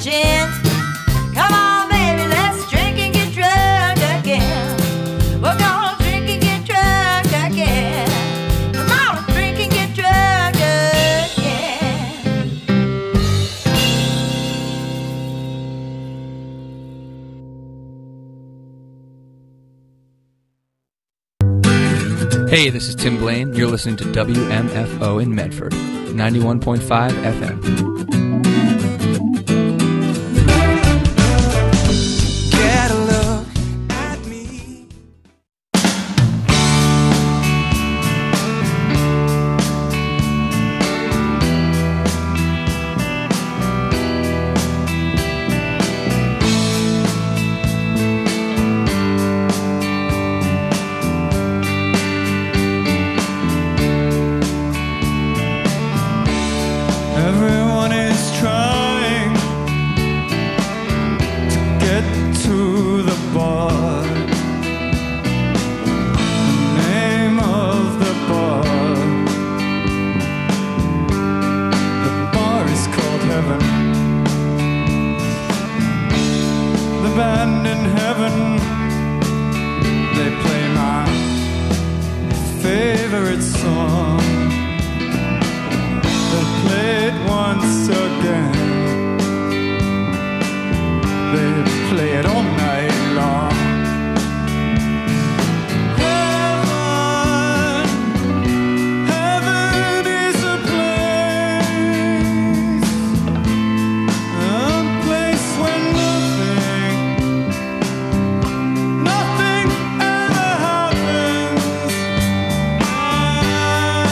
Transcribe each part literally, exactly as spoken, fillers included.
gin. Come on, baby, let's drink and get drunk again. We're gonna drink and get drunk again. Come on, let's drink and get drunk again. Hey, this is Tim Blaine. You're listening to W M F O in Medford, ninety-one point five F M. Everyone is trying to get to the bar. The name of the bar, the bar is called Heaven. The band in heaven, they play my favorite song. Play it once again. They play it all night long. Heaven, heaven is a place, a place where nothing, nothing ever happens. I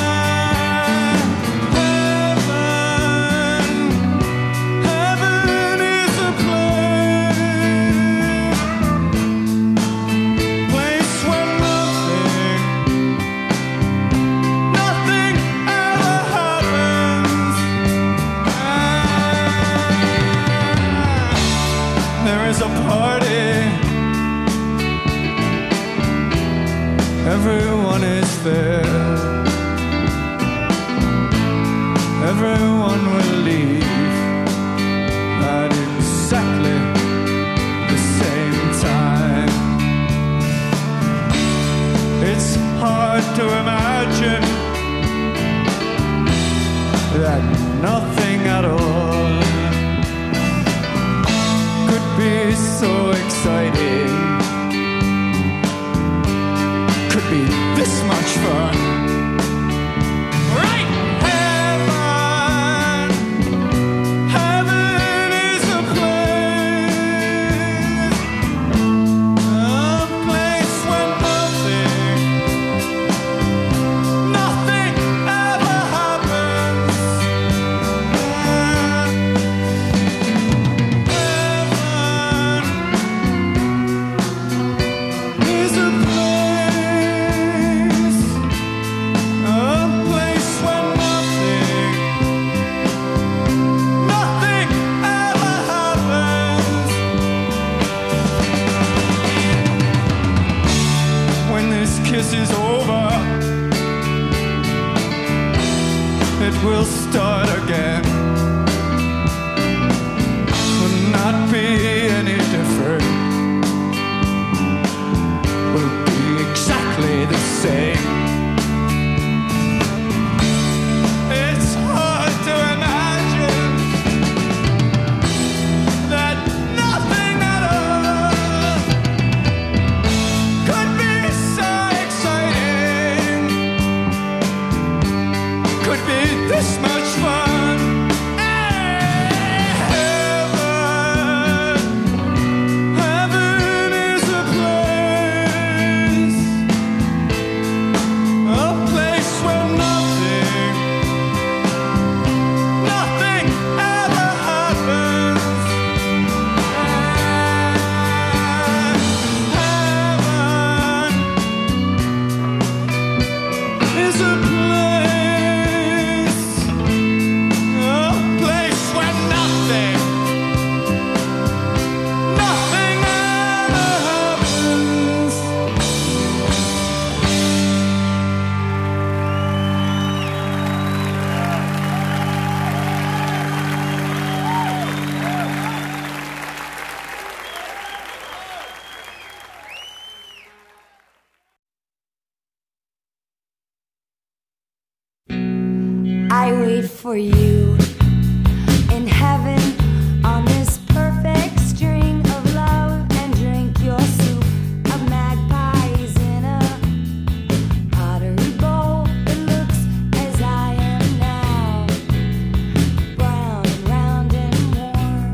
for you in heaven on this perfect string of love, and drink your soup of magpies in a pottery bowl that looks as I am now, brown and round and warm.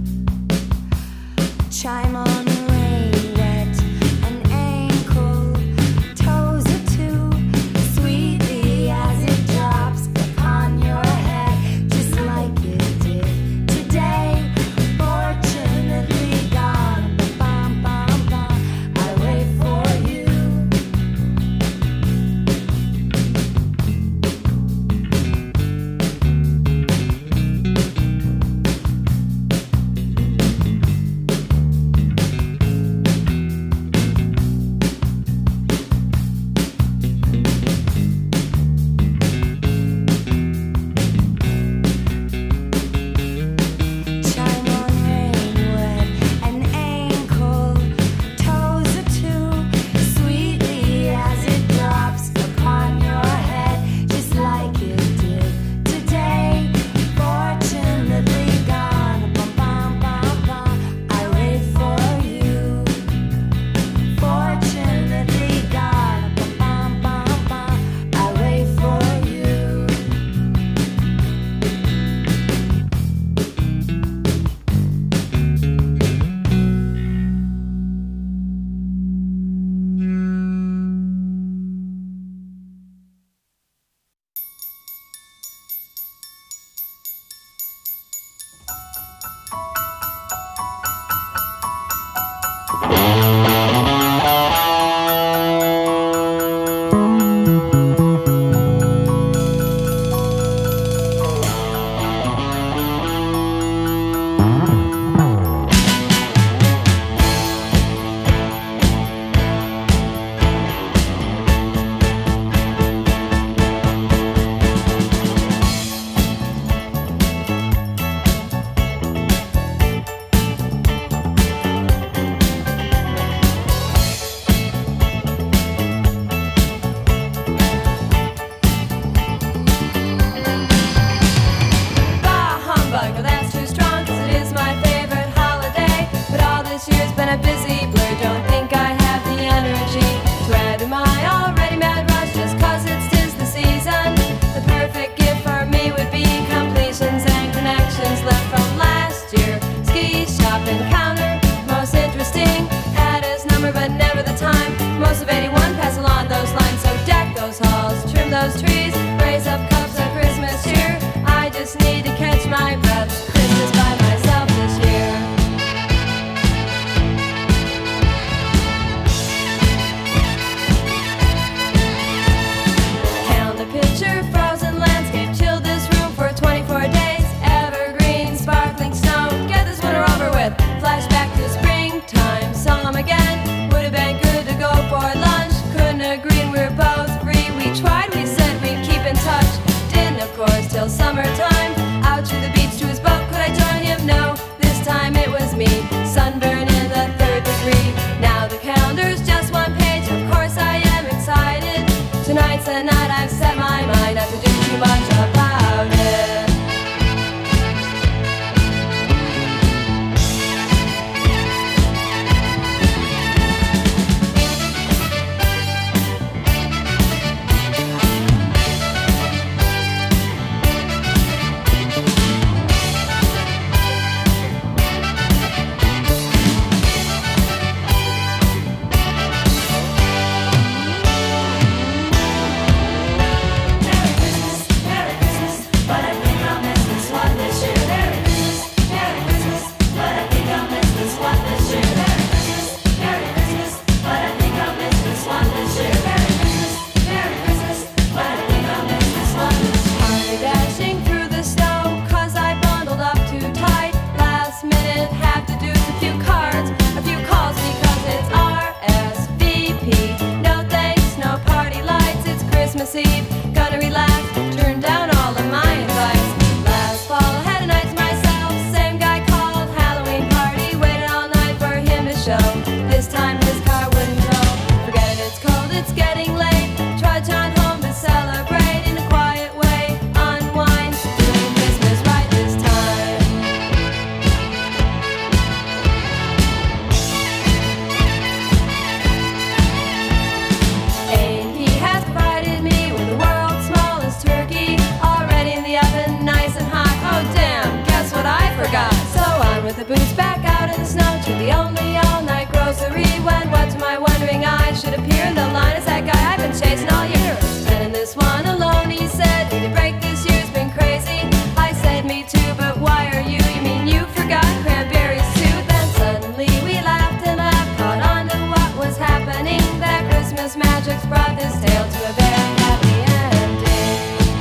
Chime on the rain, wet an ankle, toes or two, sweetly as it drops upon your head. the boots back out in the snow to the only all-night grocery. When what to my wondering eyes should appear in the line is that guy I've been chasing all year. Spending this one alone, he said. Need a break, this year's been crazy. I said me too, but why are you? You mean you forgot cranberries too? Then suddenly we laughed and laughed, caught on to what was happening. That Christmas magic's brought this tale to a very happy ending.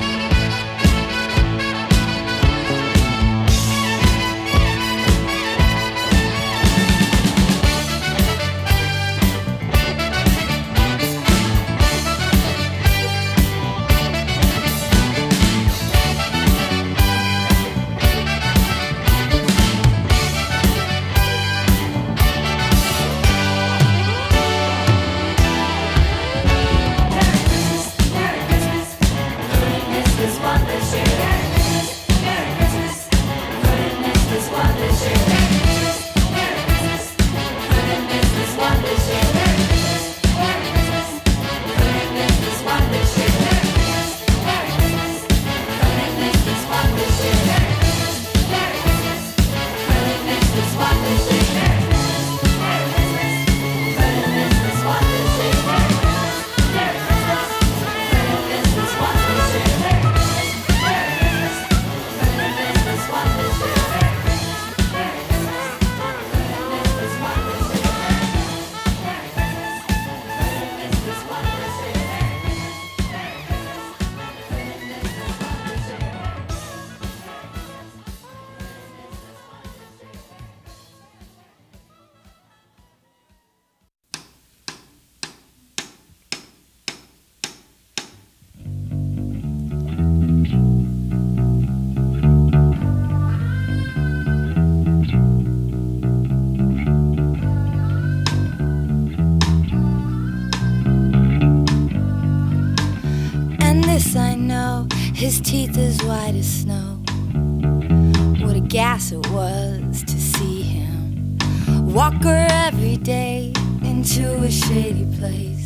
I know his teeth as white as snow. What a gas it was to see him walk her every day into a shady place.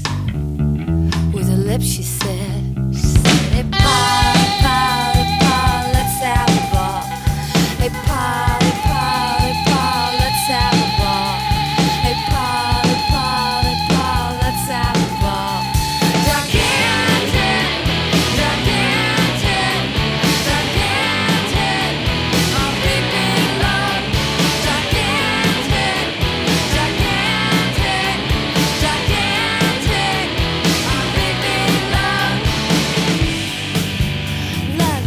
With her lips she said, she said, hey pa, hey pa, hey pa, let's have a ball. Hey pa, hey pa, hey pa, let's have a ball. Hey pa, hey pa, hey pa, let's have a ball. Gigantic, gigantic, gigantic, a big, big love. Gigantic, gigantic, gigantic, a big, big love. Let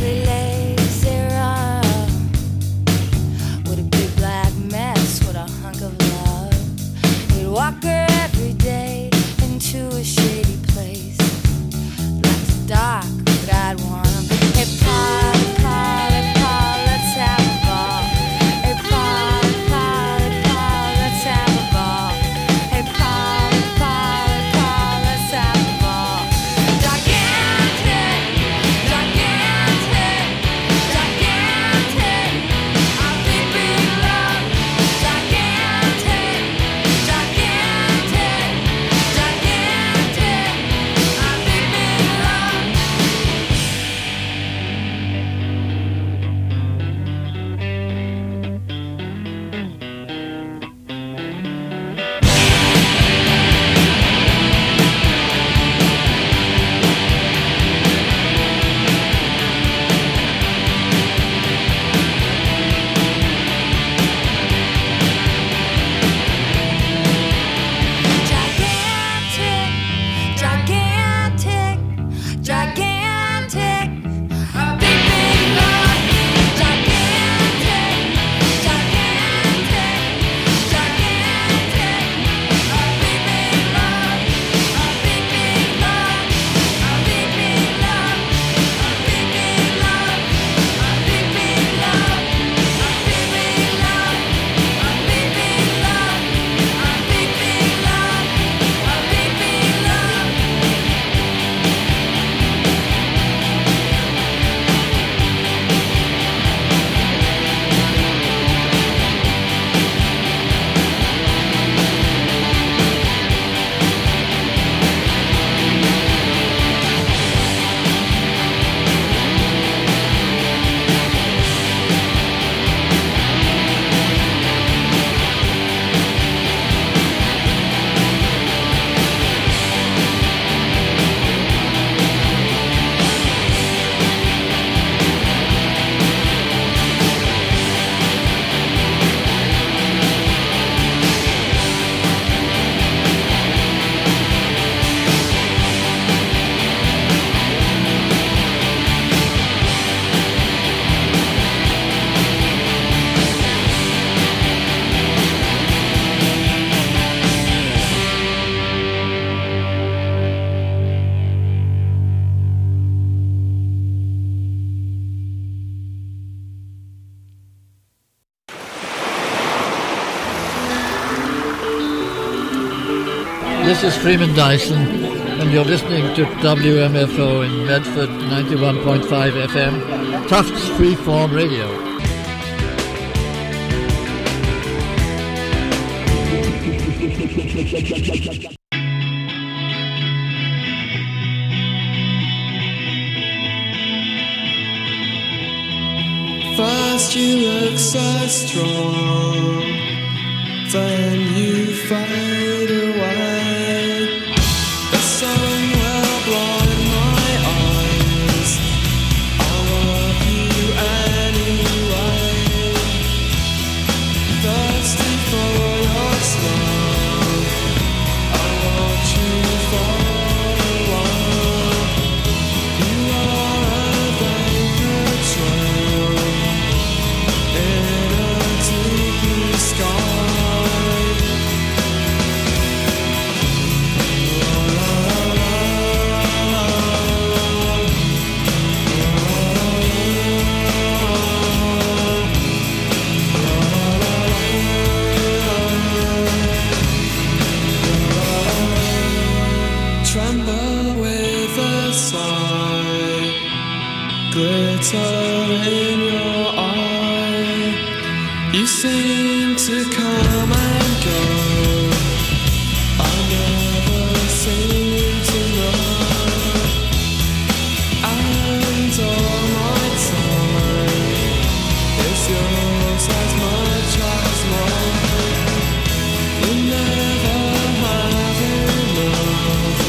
This is Freeman Dyson, and you're listening to W M F O in Medford, ninety-one point five F M, Tufts Freeform Radio. First you look so strong, then you fade away. The sun will blind my eyes, I love you anyway. Thirsty for your smile, I watch you for a while. You are a vapor trail in a deep sky. Tremble with a sigh, glitter in your eye. You seem to come and go, I never seem to know. And all my time is yours as much as mine. We never have enough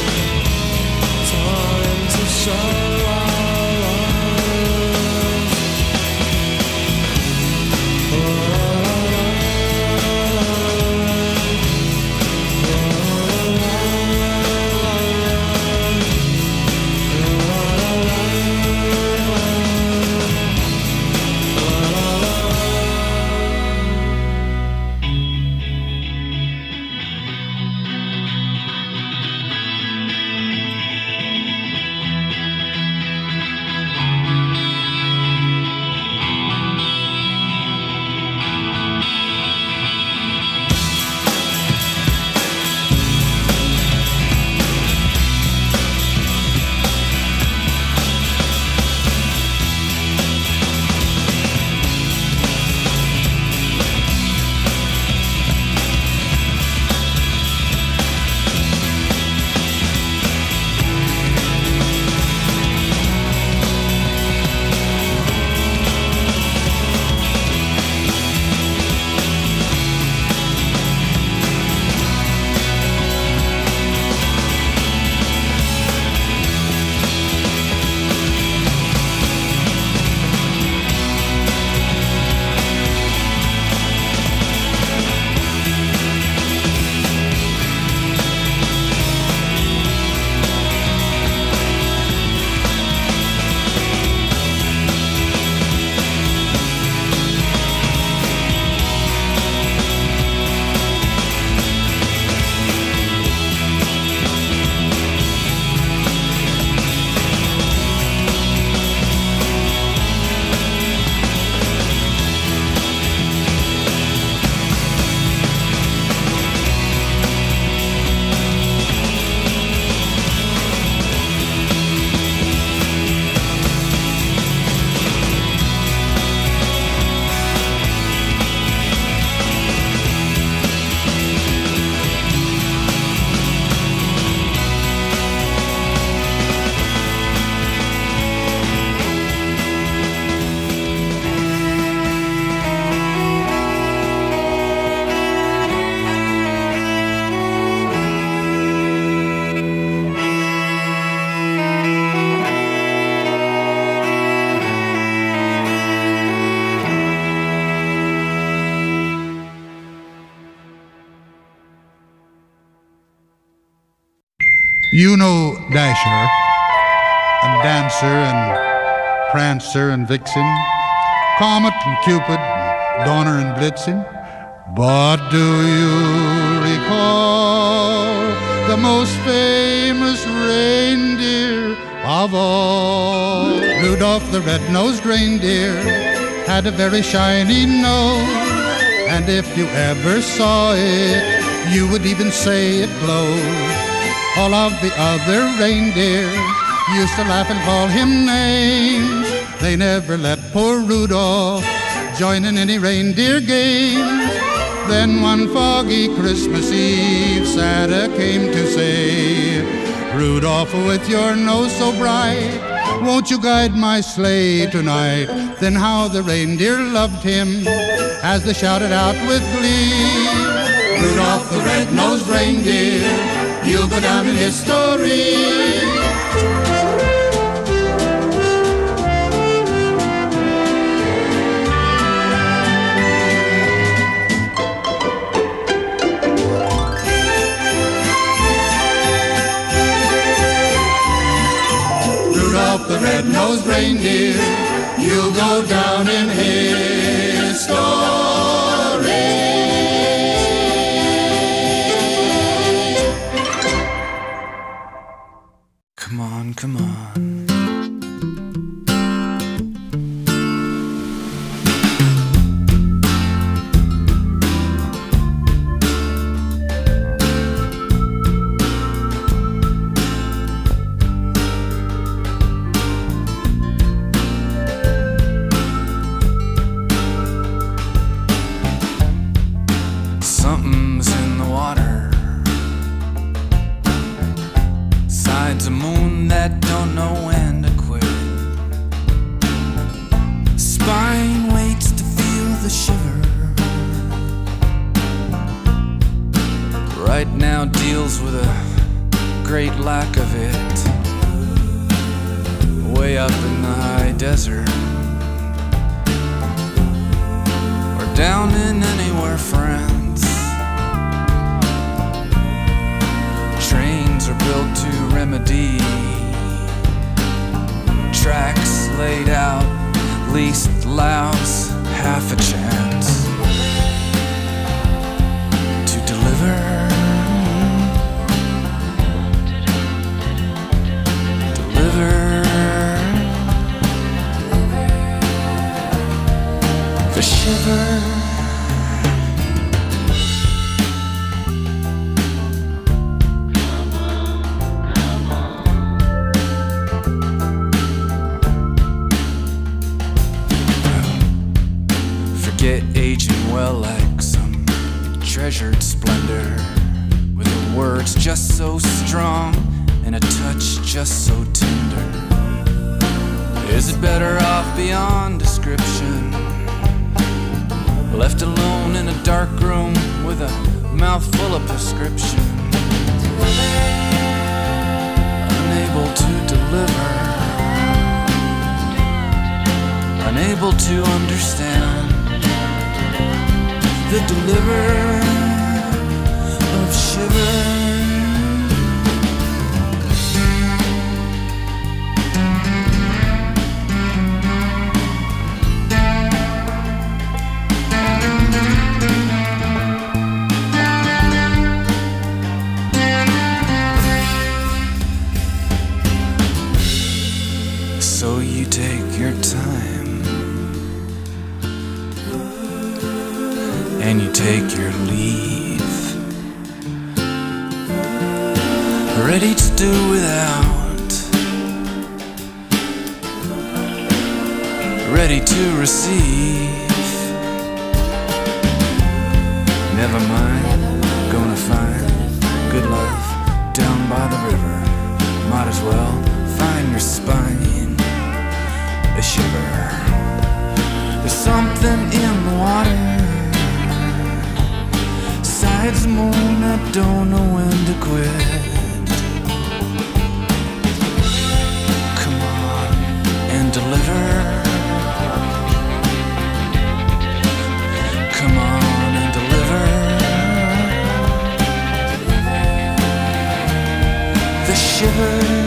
time to show our love. You know Dasher, and Dancer, and Prancer, and Vixen, Comet, and Cupid, and Donner, and Blitzen. But do you recall the most famous reindeer of all? Rudolph the red-nosed reindeer had a very shiny nose, and if you ever saw it, You would even say it glowed. All of the other reindeer used to laugh and call him names. They never let poor Rudolph join in any reindeer games. Then one foggy Christmas Eve, Santa came to say, Rudolph, with your nose so bright, won't you guide my sleigh tonight? Then how the reindeer loved him as they shouted out with glee, Rudolph the red-nosed reindeer, you'll go down in history. Rudolph the red-nosed reindeer, you'll go down in history. Come on, come on. Something's in the water. Sides a moon that don't know when to quit. Spine waits to feel the shiver. Right now deals with a great lack of it. Way up in the high desert, or down in anywhere, friends. Trains are built to remedy. Tracks laid out, least allows half a chance to deliver. Deliver the shiver. Get aging well like some treasured splendor, with the words just so strong and a touch just so tender. Is it better off beyond description, left alone in a dark room with a mouthful of prescription, unable to deliver, unable to understand the deliver of shiver. So you take your time and you take your leave, ready to do without, ready to receive. Never mind, gonna find good love down by the river. Might as well find your spine a shiver. There's something in the water. Sides the moon, I don't know when to quit. Come on and deliver. Come on and deliver the shiver.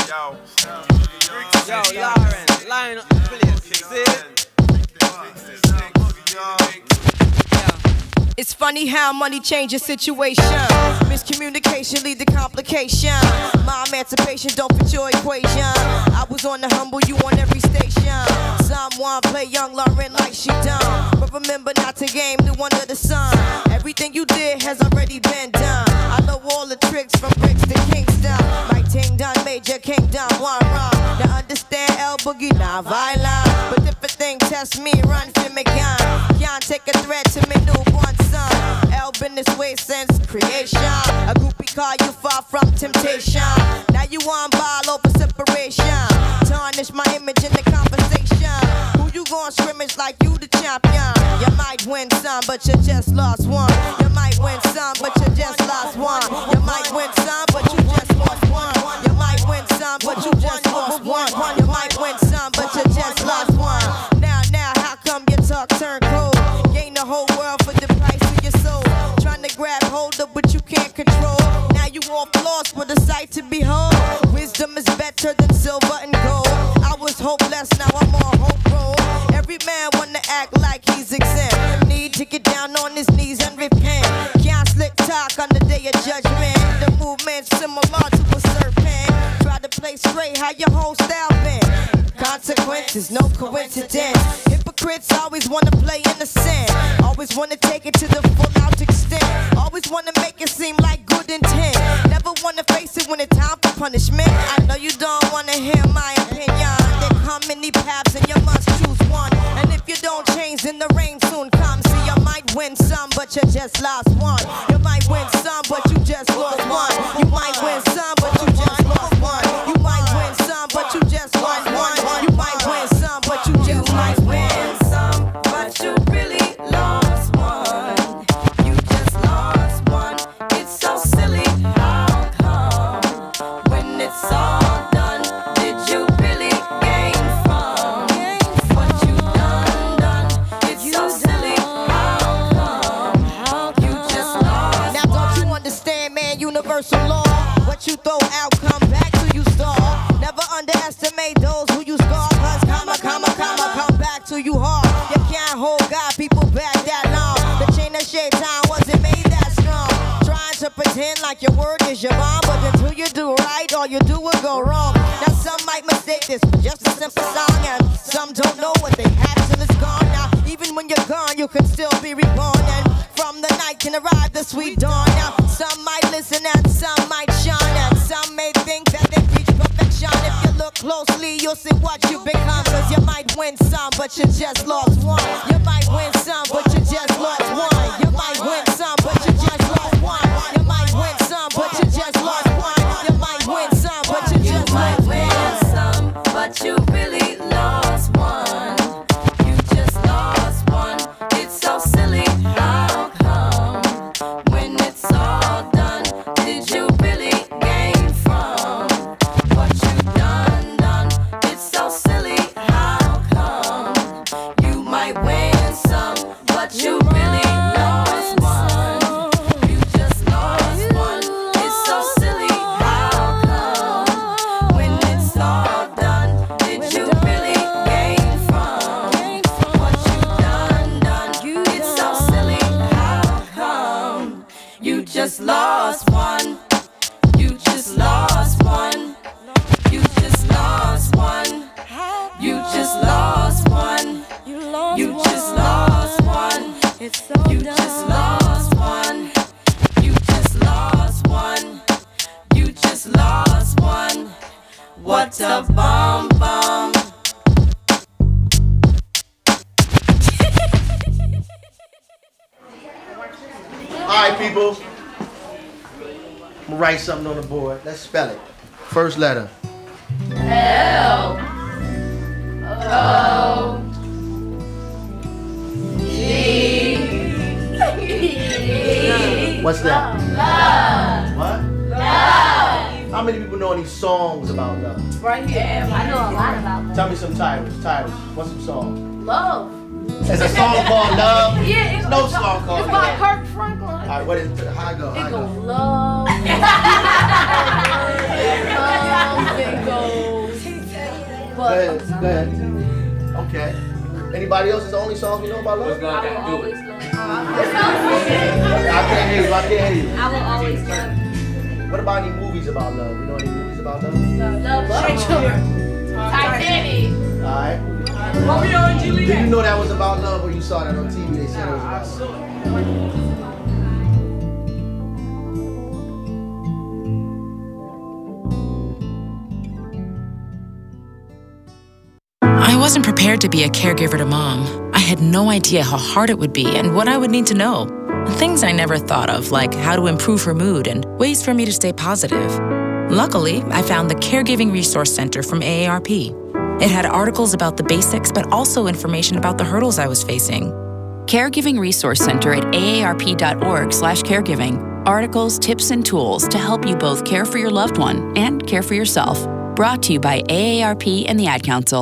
Yo, Lauren, line up the place, see? It's funny how money changes situation. Miscommunication lead to complication. My emancipation don't fit your equation. I was on the humble, you on every station. Someone play young Lauren like she done, but remember not to game new under the sun. Everything you did has already been done. I know all the tricks from bricks to Kingston. My ting done, major kingdom, one wrong. Now understand L Boogie, not violent, but if a thing test me, run for me gun. Can't take a threat to me newborn son. L been this way since creation. A groupie call you far from temptation. Now you on ball over separation. Tarnish my image in the conversation. Who you gon' scrimmage like you the champion? You might win some, but you just lost one. You might win some, but you just lost one. You might win some, but you just lost one. You might win some, but you just lost one. You might win some, but you just lost one. Now, now, how come your talk turn cold? Gain the whole world for the price of your soul. Trying to grab hold of what you can't control. Now you off lost with a sight to behold. Wisdom is better than silver and gold. I was hopeless, now I'm on hope roll. Every man wanna act like he's exempt. Need to get down on his knees and repent. Can't slick talk on the day of judgment. The movement's similar to a serpent. Try to play straight, how your whole style been. Consequences, no coincidence. Hypocrites always wanna play innocent. Always wanna take it to the full out extent. Always wanna make it seem like good intent. Never wanna face it when it's time for punishment. I know you don't wanna hear my opinion. There come many paths and you must choose one. And if you don't change, then the rain soon comes. See, you might win some, but you just lost one. You might win some, but you just lost one. You might win some, but you just lost one. You might win some, but you just lost one. You might win some, but you just might win some, but you really lost one. You just lost one. It's so silly. How come when it's all done, did you really gain from what you done done? It's so silly. How come you just lost? Now don't you understand, man? Universal law. What you throw out, come back to you stall. Never underestimate those who you scar. Cause comma, comma, comma, come back to you hard. You can't hold God, people back that long. The chain of shaitan wasn't made that strong. Trying to pretend like your word is your bond, but until you do right, all you do will go wrong. Now some might mistake this for just a simple song, and some don't know what they have till it's gone. Now even when you're gone, you can still be reborn, and from the night can arrive the sweet dawn. Now some might listen and some might shine, and some may think that they reach perfection. If you look closely, you'll see what you become. Cause you might win some, but you just lost one. You might win some, but you just lost one. You might win some, but you just lost one. You might win some, but you just lost one. You might win some, but you just lost one. But you really lost one. You just lost one. It's so silly. How come when it's all done, did you really gain from what you done done? It's so silly. How come you might win some, but you really lost one? You just lost one. It's so silly. How come when it's all done, did you really gain from what you done done? It's so silly. How come you just lost one? You just lost one. You just lost one. You just lost one. You just lost one. You just lost one. You just lost one. You just lost one. What a bomb bomb. All right, people. I'm gonna write something on the board. Let's spell it. First letter. L O G What's that? Love. What? Love. How many people know any songs about love? Right here. I know a lot about love. Tell me some titles. Titles. What's some songs? Love. There's a song called Love. Yeah, it's no it's song called It's by Love. Kirk Franklin. All right, what is it? How I go? How I It go? goes love. Go ahead, go ahead. Okay. Anybody else is the only songs we know about love? I will always love. I can't hear you, I can't hear you. I will always love. What about any movies about love? You know any movies about love? Love. Titanic. Alright. Romeo and Juliet. Did you know that was about love or you saw that on T V? They said it was about love. I wasn't prepared to be a caregiver to Mom. I had no idea how hard it would be and what I would need to know. Things I never thought of, like how to improve her mood and ways for me to stay positive. Luckily, I found the Caregiving Resource Center from A A R P. It had articles about the basics, but also information about the hurdles I was facing. Caregiving Resource Center at A A R P dot org slash caregiving. Articles, tips, and tools to help you both care for your loved one and care for yourself. Brought to you by A A R P and the Ad Council.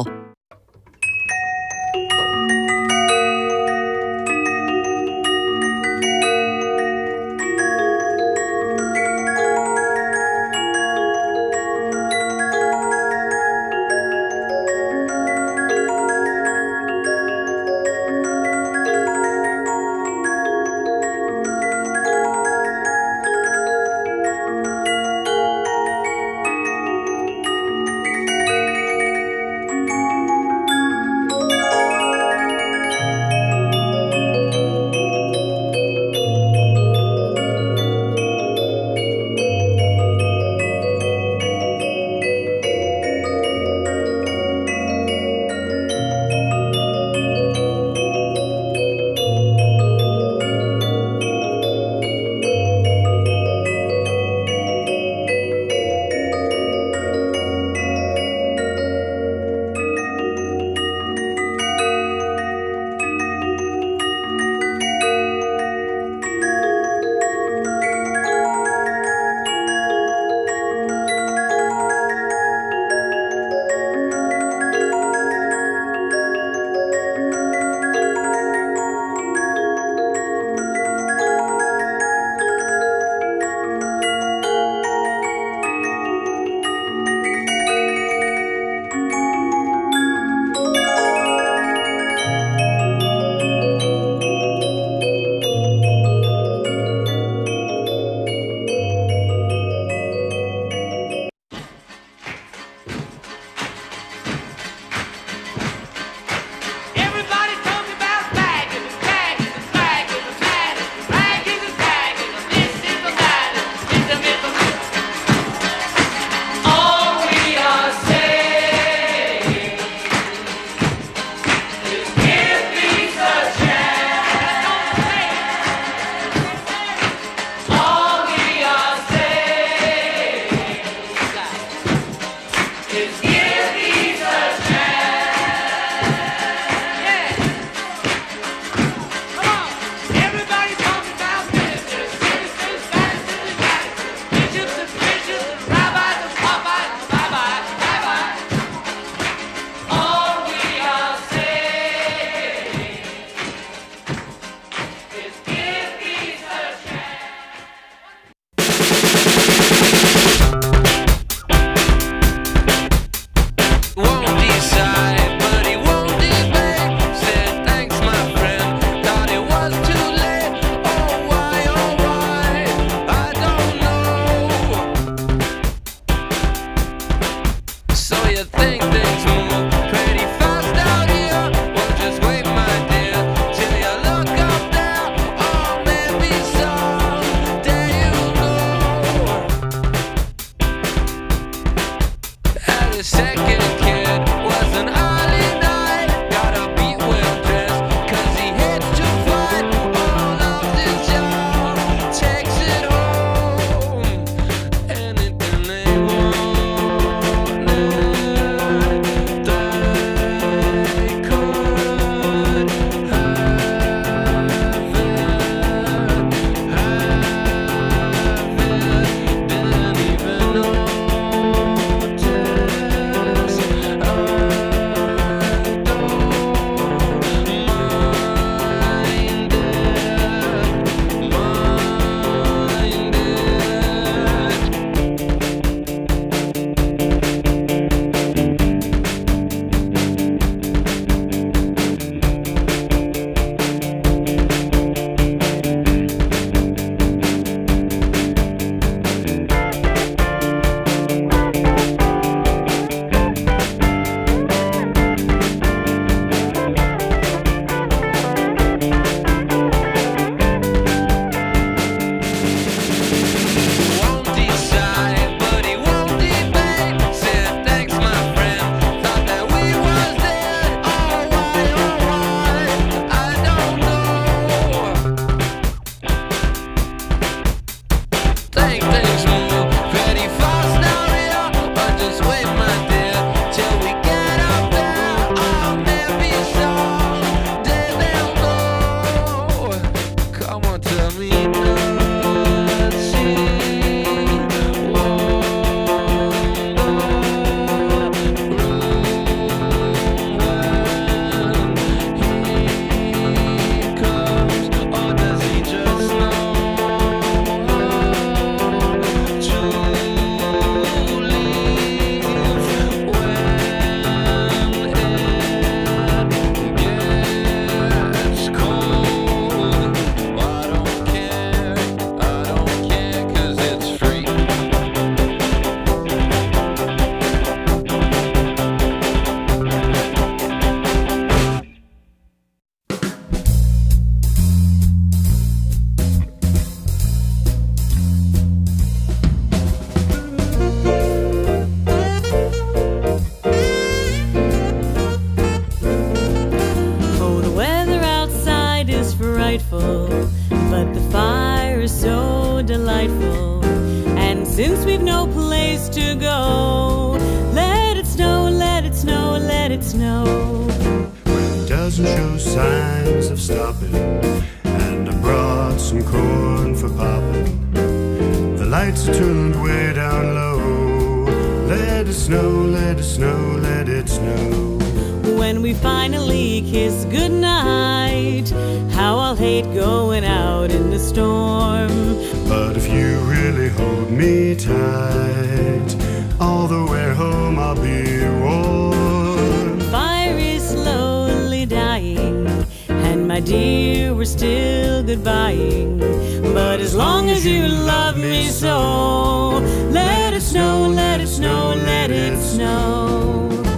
frightful, but the fire is so delightful. And since we've no place to go, let it snow, let it snow, let it snow. When it doesn't show signs of stopping, and I brought some corn for popping, the lights are tuned way down low. Let it snow, let it snow, let it snow. When we finally kiss goodnight, how I'll hate going out in the storm. But if you really hold me tight, all the way home I'll be warm. Fire is slowly dying, and my dear, we're still goodbying. But as long as you love me so, let it snow, let it snow, let it snow.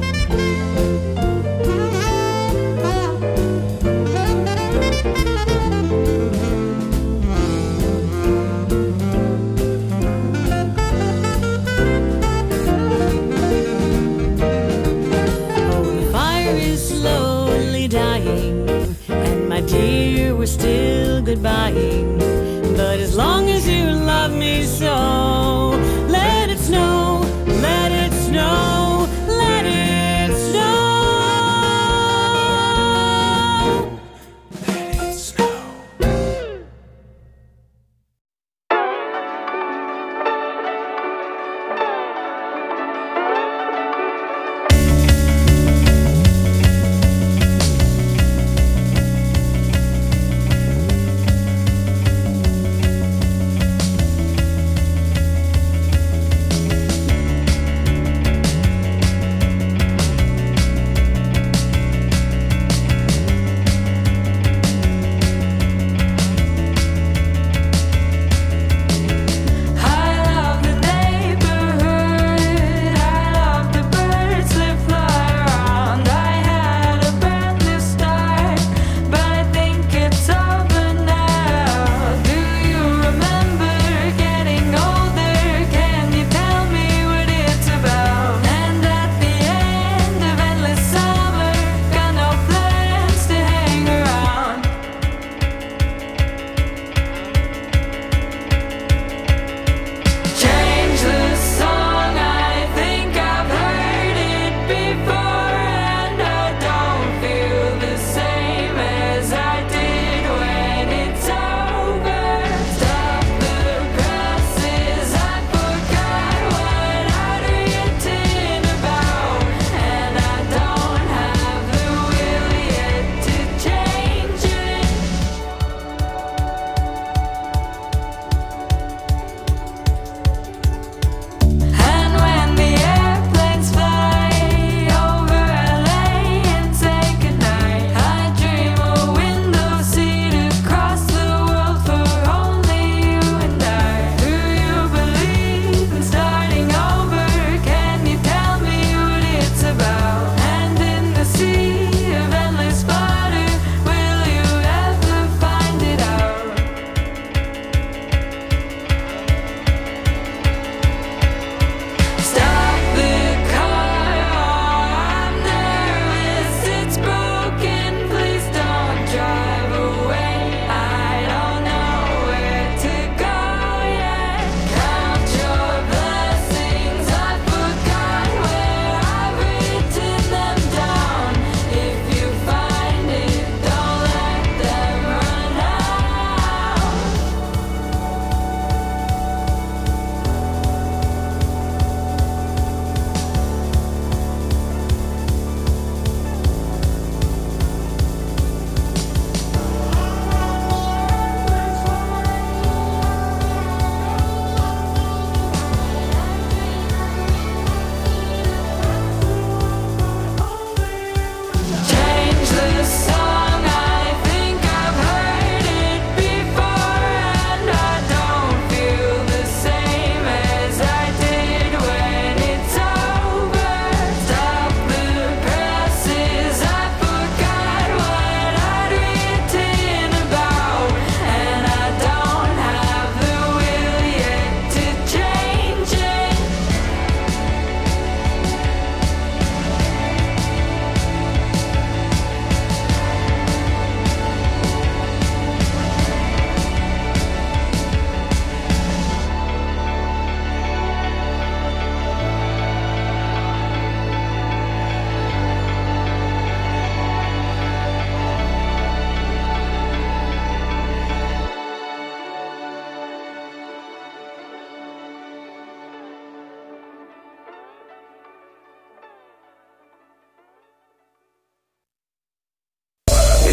Dear, we're still goodbying, but as long as you love me so, let it snow, let it snow, let it snow. Let it snow.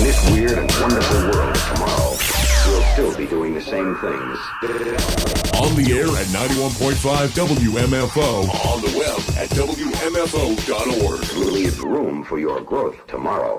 this weird and wonderful world of tomorrow, we'll still be doing the same things. On the air at ninety-one point five W M F O. On the web at W M F O dot org. We'll leave room for your growth tomorrow.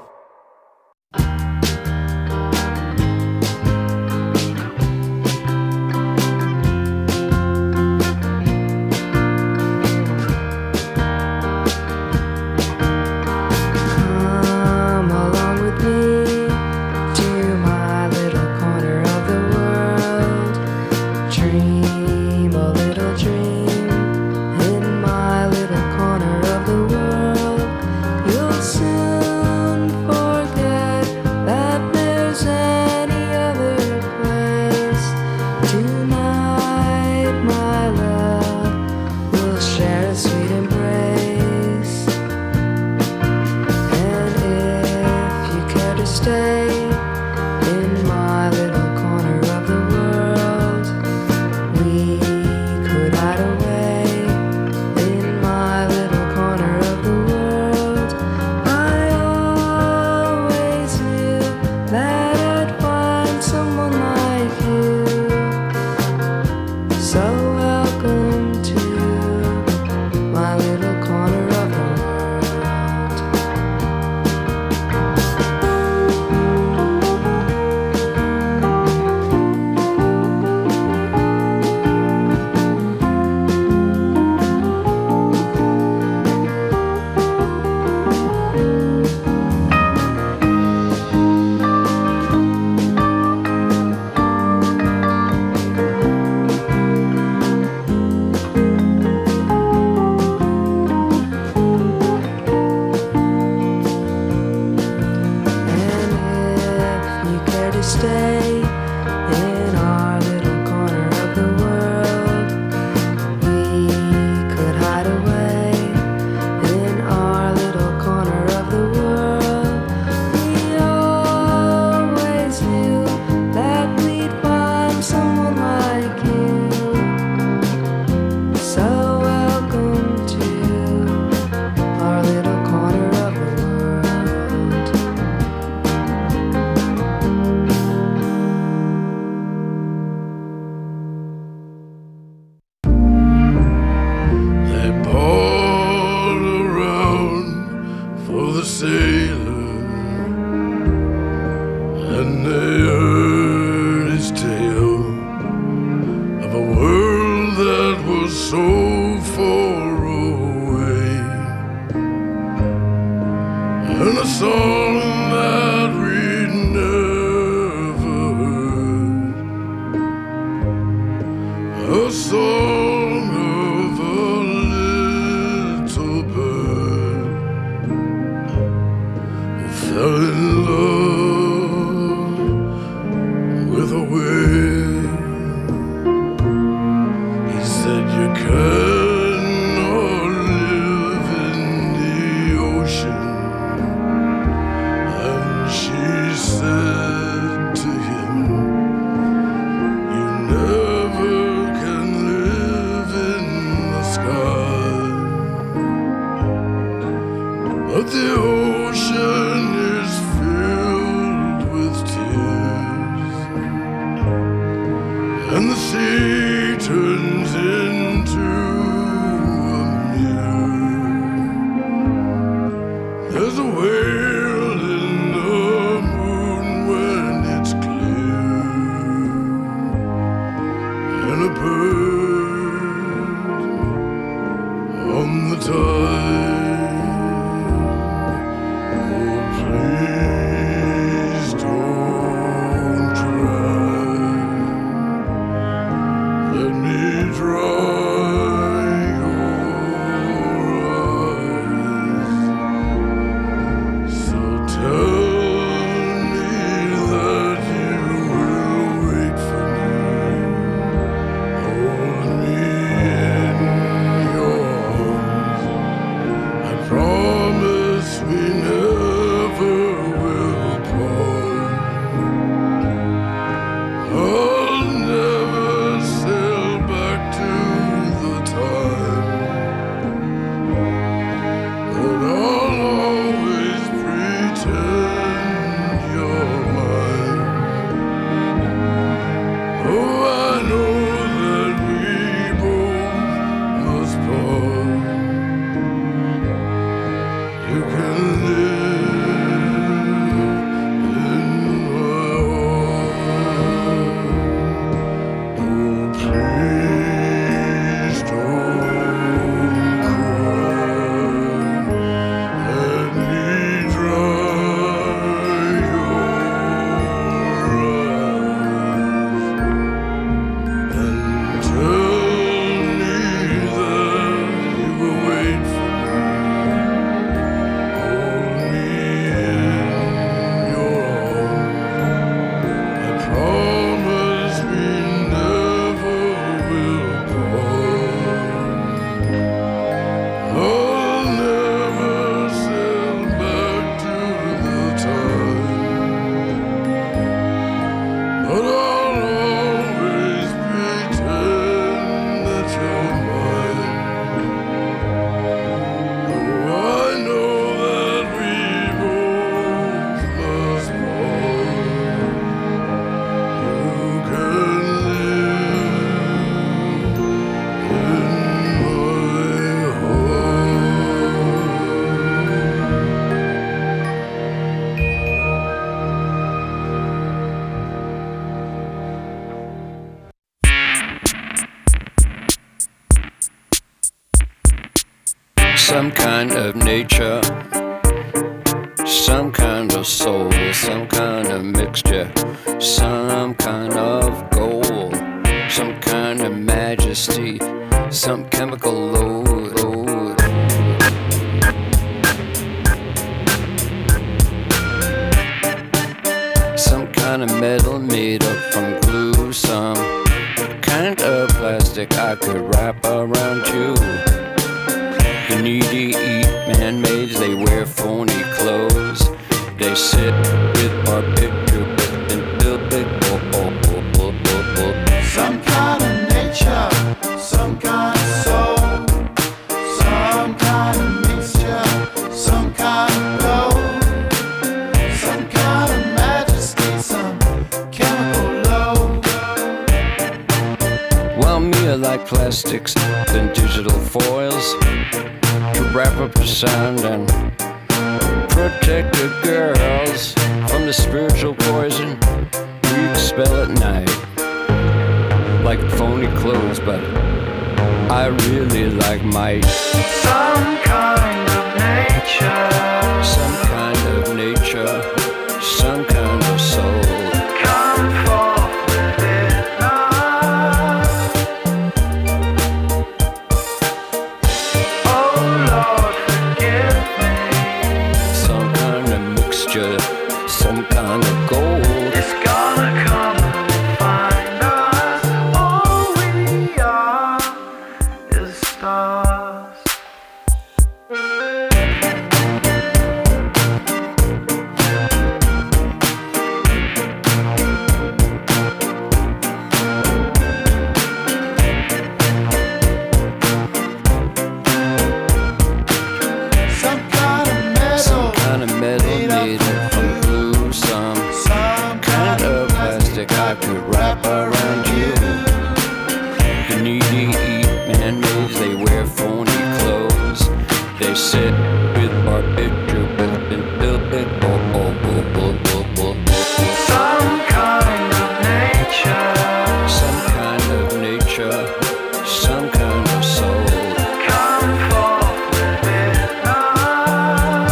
Let me some kind of nature, some kind of soul, some kind of mixture, some kind of gold, some kind of majesty, some chemical load, load. Some kind of metal made up from glue, some kind of plastic I could wrap around you. The needy eat man-maids, they wear phony clothes. They sit with barbiturates and build big oh, oh, oh, oh, oh, oh. Some kind of nature, some kind of soul, some kind of mixture, some kind of gold, some kind of majesty, some chemical load. Well, me, I like plastics and digital foils to wrap up the sound and protect the girls from the spiritual poison we expel at night. Like phony clothes, but I really like might. Some kind of nature, some kind of nature, some kind of soul. Come forth with it now. Oh Lord, forgive me. Some kind of mixture, some kind of gold. It's gonna come and find us. All we are is stars. Some kind of metal, some kind of metal made up from glue, some, some kind of plastic I could wrap around you. The needy eat man-maids, they wear phony clothes. They sit with barbiturates and build big oh, oh, oh, oh, oh, oh, oh. Some kind of nature, some kind of nature, some kind of soul. come forth with it now.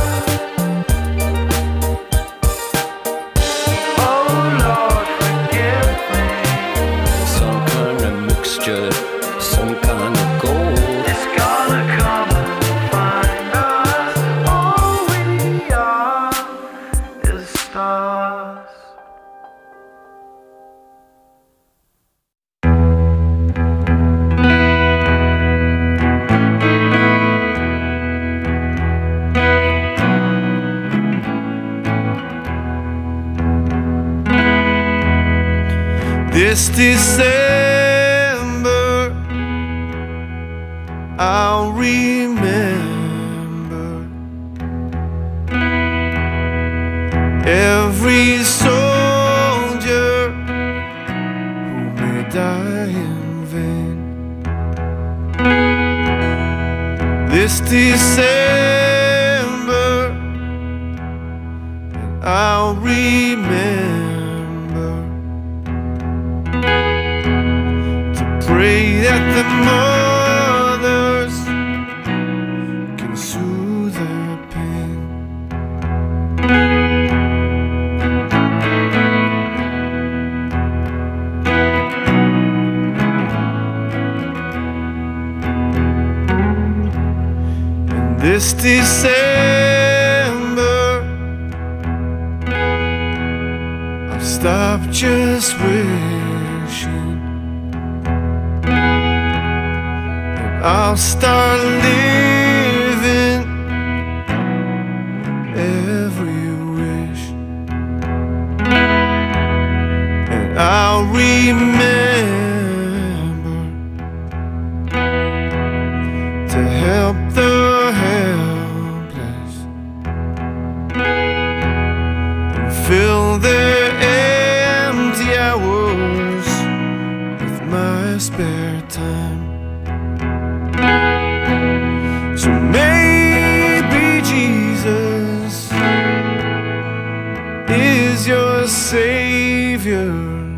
Oh Lord, forgive me. Some kind of mixture, some kind of gold. It's gonna come and find us. All we are is stars. This December, I'll remember every soldier who may die in vain. This December, I'll remember pray that the mothers can soothe their pain. And this December, I'll stop just wishing. I'll start living every wish, and I'll remember to help the helpless and fill their empty hours with my spare time. So maybe Jesus is your Savior.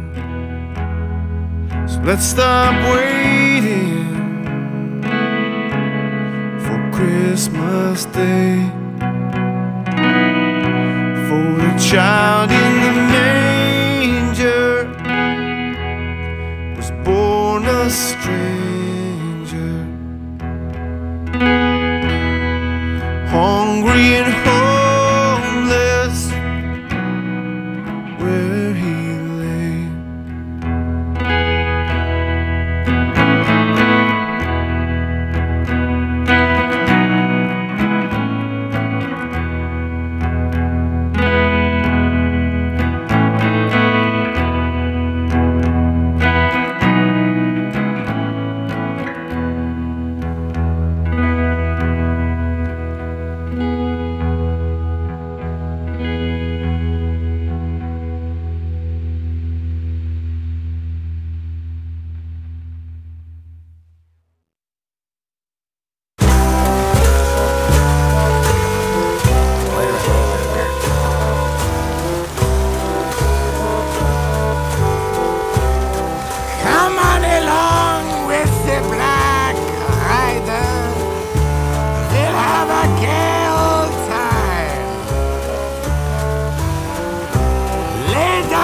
So let's stop waiting for Christmas. Christmas Day. For the child in the manger was born a stranger, hungry and homeless where he lay. Come on along with the Black Rider. We'll have a gay old time. Lay